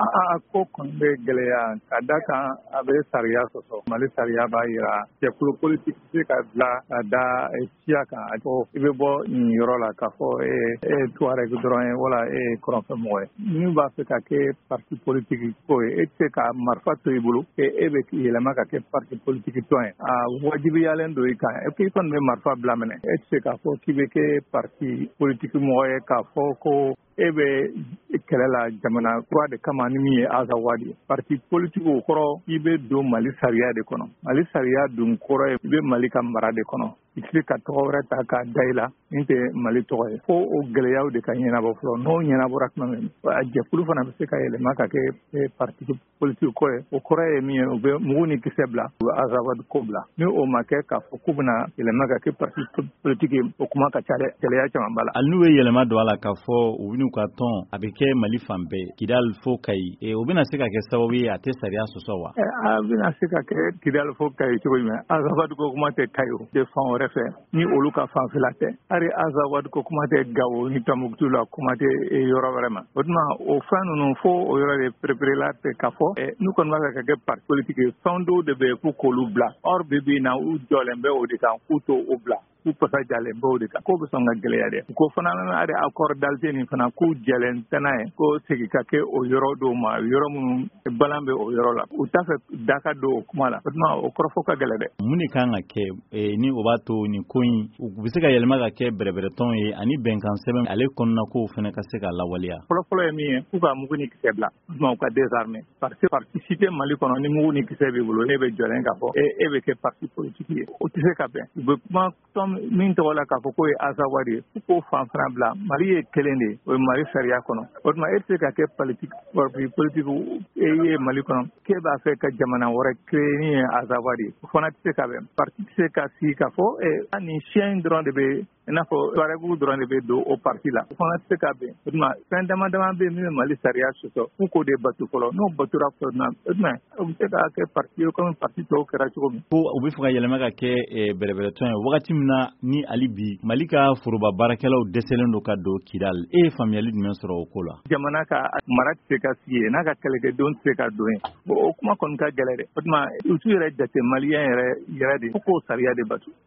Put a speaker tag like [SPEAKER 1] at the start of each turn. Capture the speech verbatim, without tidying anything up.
[SPEAKER 1] Aa ko kɔni bɛ gɛlɛya ka da kan a bɛ sariya sɔsɔ Mali sariya b'a jira cɛkulu politique tɛ se ka bila ka da siya kan a ko i bɛ bɔ nin yɔrɔ la k'a fɔ e ye Tuareg dɔrɔn ye wala e ye kɔrɔnfɛmɔgɔ ye min b'a fɛ ka kɛ parti politique ko ye e tɛ se ka marifa to i bolo e e bɛ yɛlɛma ka kɛ parti politique tɔn ye a wajibiyalen don i kan et puis i kɔni bɛ marifa bila minɛ e tɛ se k'a fɔ k'i bɛ kɛ parti politique mɔgɔ ye k'a fɔ ko e bɛ kɛlɛ la jamana kura de kama ni min ye Azawadi ye parti politique o kɔrɔ i bɛ don Mali sariya de kɔnɔ Mali sariya dun kɔrɔ ye i bɛ Mali ka mara de kɔnɔ i tɛ se ka tɔgɔ wɛrɛ ta k'a da i la min tɛ Mali tɔgɔ ye fo o gɛlɛyaw de ka ɲɛnabɔ fɔlɔ n'o ɲɛnabɔra tuma min a jɛkulu fana bɛ se ka yɛlɛma ka kɛ parti politique ko ye o kɔrɔ ye min ye u bɛ mugu ni kisɛ bila u bɛ Azawadi ko bila ni o ma kɛ k'a fɔ k'u bɛna yɛlɛma ka kɛ parti politique ye o kuma ka ca dɛ gɛlɛya caman b'a la.
[SPEAKER 2] Hali n'u ye yɛlɛma don a la k'a fɔ u bɛn'u ka tɔn a bɛ kɛ Mali fan bɛɛ Kidal fo Kayi o bɛna se ka kɛ sababu ye a tɛ sariya sɔsɔ wa?
[SPEAKER 1] A bɛna se ka kɛ Kidal fo Kayi cogo jumɛn Azawadi ko kuma tɛ Kayi o tɛ fan wɛrɛ fɛ ni olu ka fanfɛla tɛ hali Azawadi ko kuma tɛ Gawo ni Tombouctou la kuma tɛ yɔrɔ wɛrɛ ma o tuma o fɛn ninnu fo o yɔrɔ de préparé tɛ k'a fɔ n'u kɔni b'a fɛ ka kɛ parti politique ye fɛn dɔw de bɛ yen k'u k'olu bila or bi bi in na u jɔlen bɛ o de kan k'u to o bila k'u pasa jalen bɛ o de kan k'o bɛ sɔn ka gɛlɛya dɛ ko fana hali accord d'Alger nin fana k'u jɛlen tɛ n'a ye ko segin ka kɛ o yɔrɔ dɔw ma yɔrɔ minnu balan bɛ o yɔrɔ la u t'a fɛ da ka don o kuma la o tuma o kɔrɔ fɔ ka gɛlɛ dɛ.
[SPEAKER 2] Mun de kan ka kɛ ni o b'a to nin ko in u bɛ se ka yɛlɛma ka kɛ bɛrɛbɛrɛtɔn ye ani bɛnkan sɛbɛn ale kɔnɔna kow fana ka se ka lawaleya.
[SPEAKER 1] Fɔlɔfɔlɔ ye min ye k'u ka mugu ni kisɛ bila o tuma u ka désarmer parce que parti si tɛ Mali kɔnɔ ni mugu ni kisɛ b'i bolo ne bɛ jɔlen k'a fɔ e bɛ kɛ parti politique ye o tɛ se ka bɛn u bɛ kuma tɔn min tɔgɔ la k'a fɔ k'o ye Azawadi ye fo k'o fan fana bila Mali ye kelen de ye o ye Mali sariya kɔnɔ o tuma e tɛ se ka kɛ politique parti politique e ye Mali kɔnɔ k'e b'a fɛ ka jamana wɛrɛ créer ni ye Azawadi ye o fana tɛ se ka bɛn parti tɛ se ka sigi k'a fɔ ɛ nin siya in dɔrɔn de bɛ i n'a fɔ Tuaregiw dɔrɔn de bɛ don o parti la o fana tɛ se ka bɛn o tuma fɛn dama dama bɛ yen min bɛ Mali sariya sɔsɔ f'u k'o de batu fɔlɔ n'o batura fɔlɔ o tuma o bɛ se ka kɛ parti ye komi parti tɔw kɛra cogo min.
[SPEAKER 2] Ko u bɛ fɛ ka yɛlɛma ka kɛ bɛrɛbɛrɛtɔn ye wagati min na ni hali bi Mali ka foroba baarakɛlaw dɛsɛlen don ka don Kidal e ye faamuyali jumɛn sɔrɔ o ko la?
[SPEAKER 1] Jamana ka mara tɛ se ka sigi yen n'a ka kɛlɛkɛdenw tɛ se ka don yen o kuma kɔni ka gɛlɛn dɛ o tuma u t'u yɛrɛ jate maliyɛn yɛrɛ yɛrɛ de fo k'o sariya de batu.